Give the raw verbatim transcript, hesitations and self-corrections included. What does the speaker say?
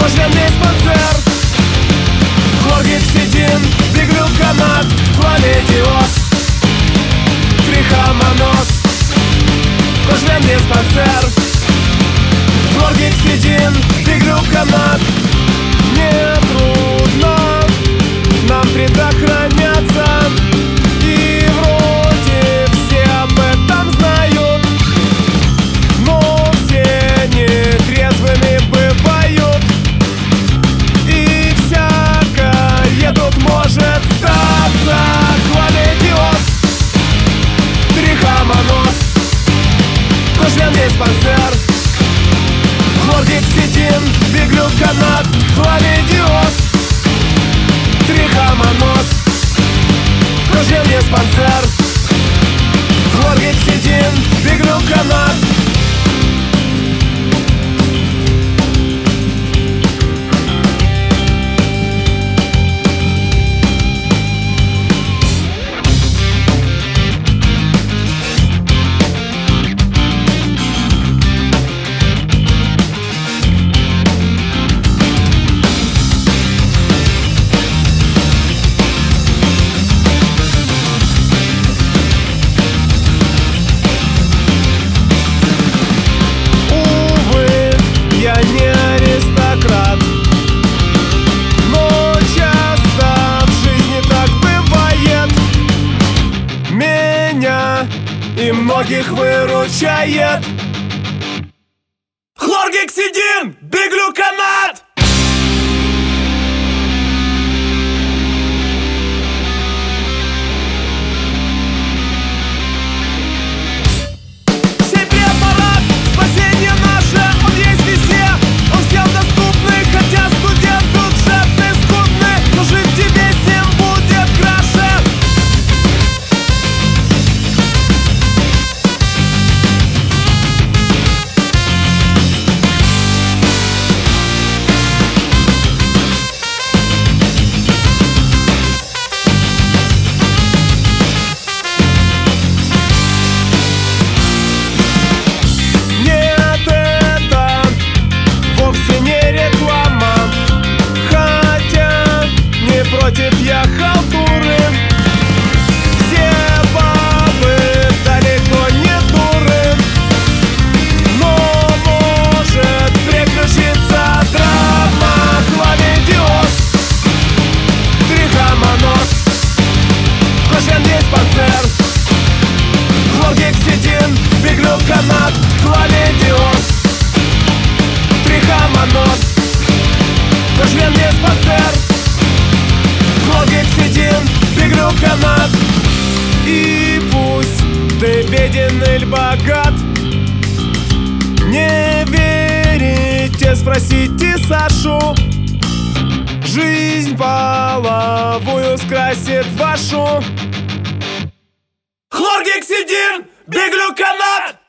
Кожен диспансер, хлоргексидин, биглюконат, хламидиоз, трихомонос. Кожен диспансер, хлоргексидин, биглюконат. Не трудно нам предохраняться, и вроде все об этом знают, но все нетрезвыми бывают, и всякое тут может статься. Хламидиоз, трихомонос, кожен диспансер, хлоргексидин, биглюконат, хламидиоз, трихомонос. Кожен диспансер, хлоргексидин, биглюконат. И многих выручает хлоргексидин, биглюконат. Себе аппарат, спасение наше, он есть везде, он всем доступный, хотя студент бюджетный, скудный, но жить тебе с ним будет краше. Против я халтуры, все бабы далеко не дуры, но может приключиться драма. Хламидиоз, трихомонос, кожен диспансер, хлоргексидин, биглюконат, хламидиоз, трихомонос. Кожен диспансер, хлоргексидин, биглюконат. И пусть ты беден или богат, не верите, спросите Сашу. Жизнь половую скрасит вашу. Хлоргексидин, биглюконат.